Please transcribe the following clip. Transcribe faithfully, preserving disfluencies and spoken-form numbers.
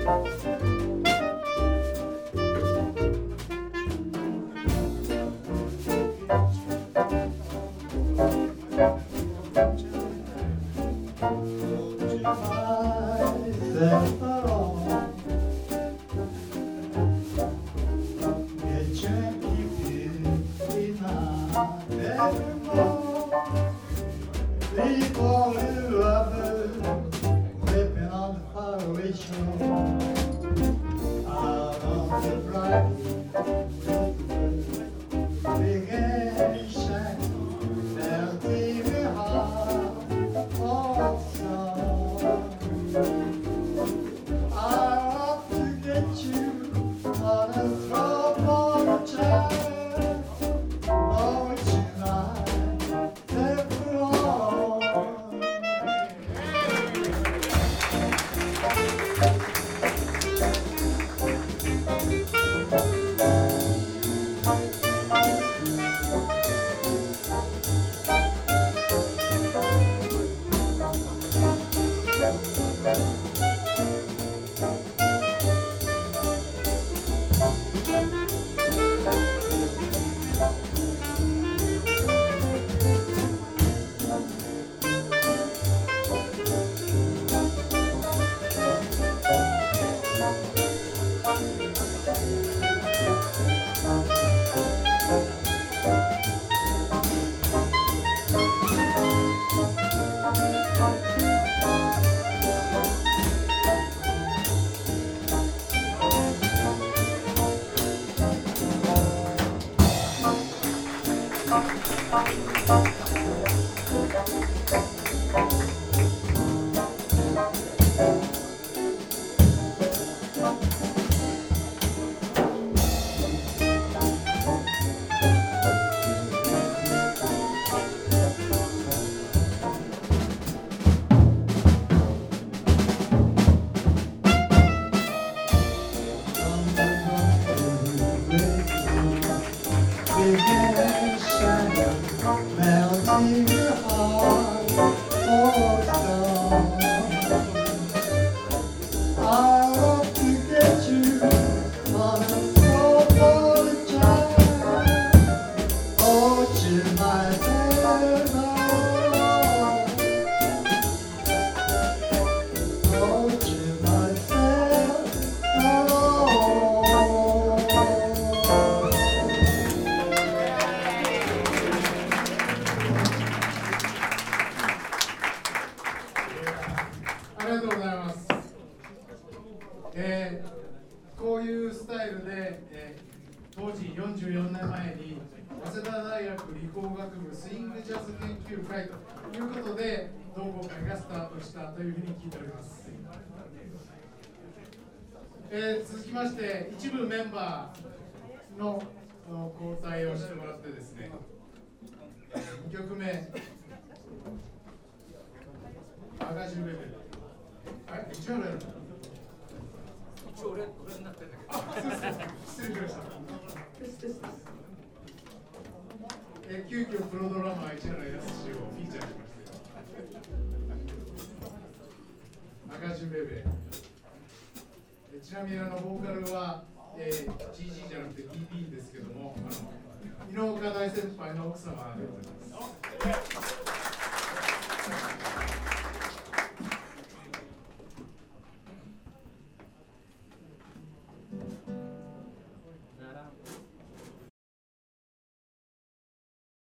というふうに聞いております。えー、続きまして一部メンバーの交代をしてもらってですね、にきょくめアガジュベベル、あれ一応俺一応俺俺になってんだけど、あ、そうですか、失礼しました。えー、急遽プロドラマー市原康をフィーチャーしました。アガジュベベ、ちなみにあのボーカルは、えー、ジージー じゃなくて ディーディー ですけども、あの井の岡大先輩の奥様でございます。